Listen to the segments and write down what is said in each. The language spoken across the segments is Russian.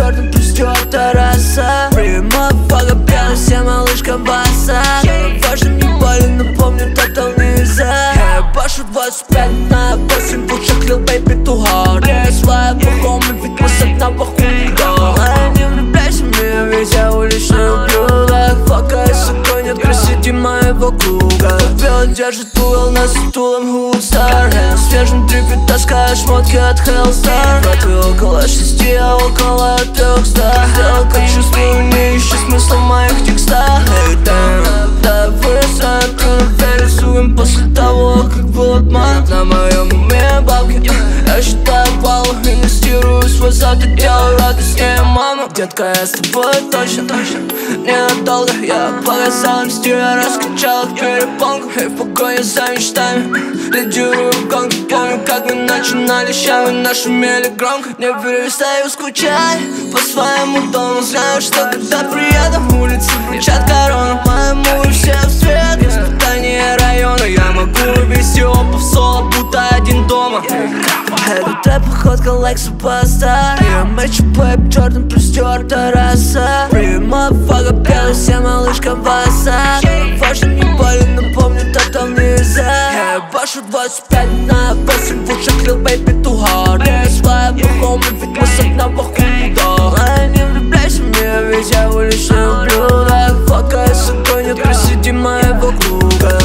Джордан плюс стертая раса. Прямой фага белый, вся малышка баса. Важно не больно, но помню тотальный виза. Я башу 25 на 8, в ушах Lil Baby too hard. Своя бухома, ведь мы с одного хуйда. Не влюбляйся в меня, ведь я уличный ублюдок. Фака и сукой нет красоты моего круга. Белый держит угол на стулом Hood-Star. В свежем трипе таскаешь шмотки от Hellstar. Ты около 6, я около 300. Сделал как чувствую, не ищу смысла в моих текстах. Эй, да быстро рисуем после того, как был обман. На моем уме бабки, я считаю баллы, инвестирую свой зад и делаю радостнее маму. Детка, я с тобой точно ненадолго. Я показал им стиль, я раскачал их перепонку. И в погоне за мечтами лидирую в гонке. Помню, как мы начинали щами, нашумели громко. Не перестаю скучать по своему дому. Знаю, что когда приеду, улицы вручат корону моему, и все в цвет. Испытание района, я могу вести опа в соло, будто один дома. Это трэп, походка, like суперстар. Я мэчу Бэйб Джордан плюс стертая раса. Прямой фага белый, вся малышка баса. Важно не больно, но помню тотальный виза. Я башу 25 на 8, в ушах Lil Baby too hard. Своя бухома, ведь мы с одного хуйда. Не влюбляйся в меня, ведь я уличный ублюдок. Фака и сукой нет красоты моего круга.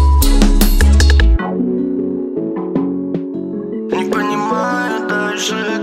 Не понимаю дальше.